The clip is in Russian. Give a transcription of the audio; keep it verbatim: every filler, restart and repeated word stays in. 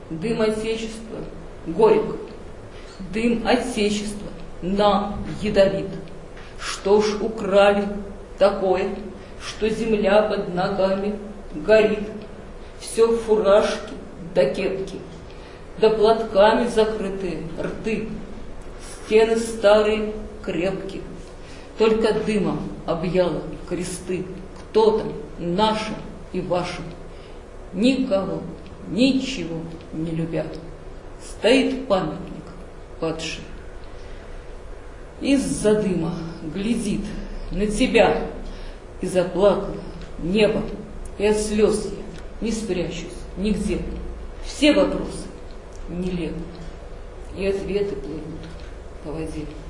дым Отечества горек, дым Отечества нам ядовит. Что ж украли такое, что земля под ногами горит? Все фуражки да кепки, да платками закрыты рты, стены старые крепкие, только дымом объяло кресты. Кто там, нашим и вашим, никого, ничего не любят. Стоит памятник падший, из-за дыма глядит на тебя, и заплакало небо, и от слез я не спрячусь нигде. Все вопросы нелепы, и ответы плывут по воде.